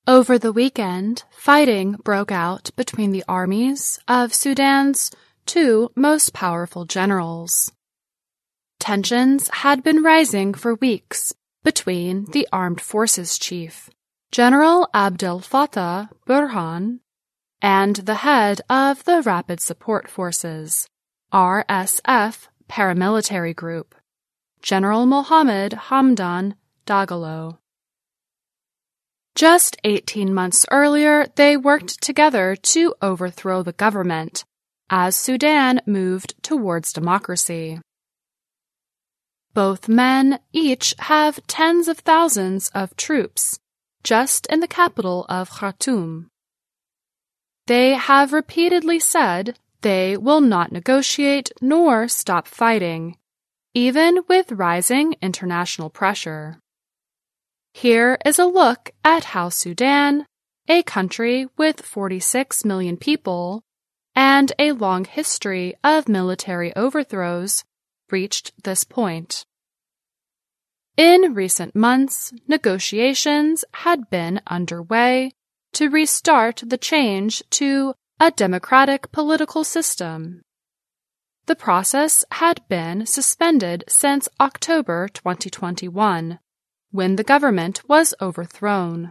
Over the weekend, fighting broke out between the armies of Sudan's two most powerful generals. Tensions had been rising for weeks between the armed forces chief, General Abdel Fattah Burhan, and the head of the Rapid Support Forces, RSF paramilitary group, General Mohammed Hamdan Dagalo. Just 18 months earlier, they worked together to overthrow the government as Sudan moved towards democracy. Both men each have tens of thousands of troops just in the capital of Khartoum. They have repeatedly said they will not negotiate nor stop fighting, even with rising international pressure. Here is a look at how Sudan, a country with 46 million people and a long history of military overthrows, reached this point. In recent months, negotiations had been underway to restart the change to a democratic political system. The process had been suspended since October 2021, when the government was overthrown.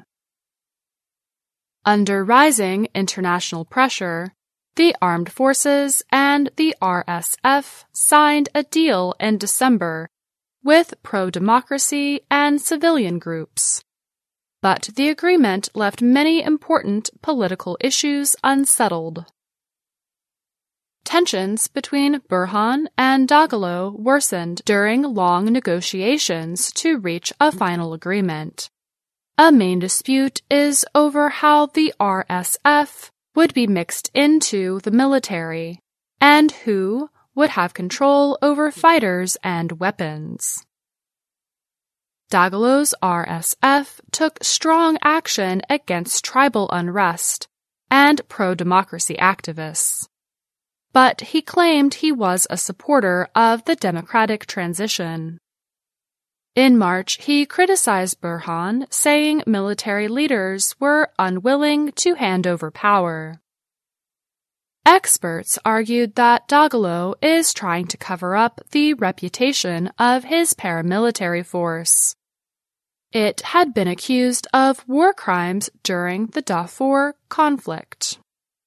Under rising international pressure, the armed forces and the RSF signed a deal in December with pro-democracy and civilian groups. But the agreement left many important political issues unsettled. Tensions between Burhan and Dagalo worsened during long negotiations to reach a final agreement. A main dispute is over how the RSF would be mixed into the military and who would have control over fighters and weapons. Dagalo's RSF took strong action against tribal unrest and pro-democracy activists, but he claimed he was a supporter of the democratic transition. In March, he criticized Burhan, saying military leaders were unwilling to hand over power. Experts argued that Dagalo is trying to cover up the reputation of his paramilitary force. It had been accused of war crimes during the Darfur conflict.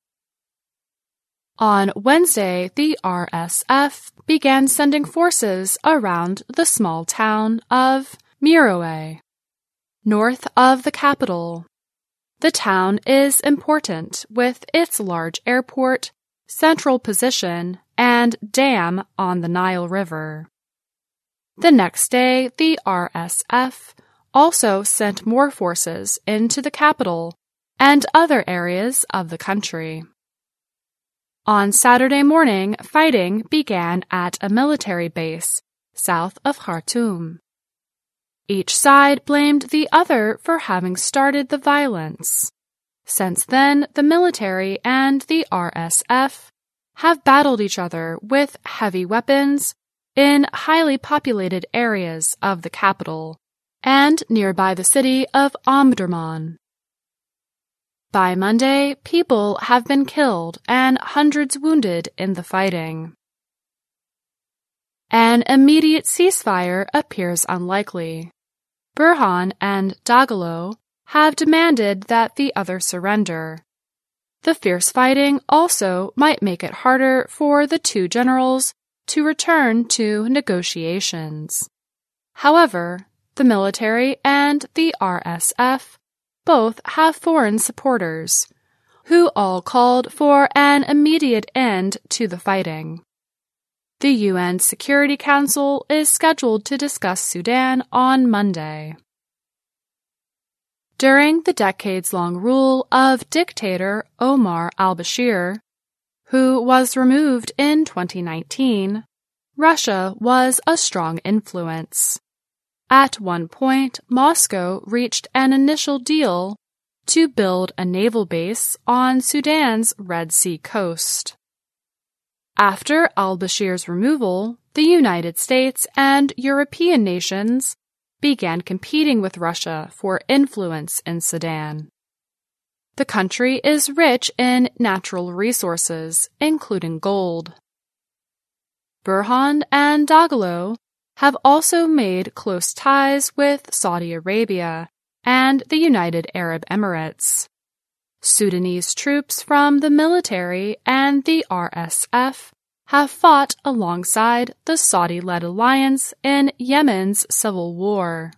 On Wednesday, the RSF began sending forces around the small town of Merowe, north of the capital. The town is important with its large airport, central position, and dam on the Nile River. The next day, the RSF also sent more forces into the capital and other areas of the country. On Saturday morning, fighting began at a military base south of Khartoum. Each side blamed the other for having started the violence. Since then, the military and the RSF have battled each other with heavy weapons in highly populated areas of the capital and nearby the city of Omdurman. By Monday, people have been killed and hundreds wounded in the fighting. An immediate ceasefire appears unlikely. Burhan and Dagalo have demanded that the other surrender. The fierce fighting also might make it harder for the two generals to return to negotiations. However, the military and the RSF both have foreign supporters, who all called for an immediate end to the fighting. The UN Security Council is scheduled to discuss Sudan on Monday. During the decades-long rule of dictator Omar al-Bashir, who was removed in 2019, Russia was a strong influence. At one point, Moscow reached an initial deal to build a naval base on Sudan's Red Sea coast. After al-Bashir's removal, the United States and European nations began competing with Russia for influence in Sudan. The country is rich in natural resources, including gold. Burhan and Dagalo have also made close ties with Saudi Arabia and the United Arab Emirates. Sudanese troops from the military and the RSF have fought alongside the Saudi-led alliance in Yemen's civil war.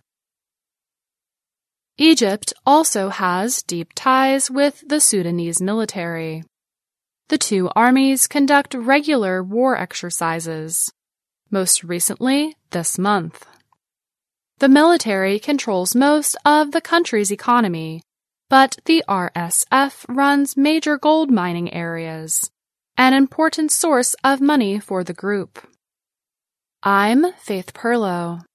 Egypt also has deep ties with the Sudanese military. The two armies conduct regular war exercises, most recently this month. The military controls most of the country's economy, but the RSF runs major gold mining areas, an important source of money for the group. I'm Faith Perlow.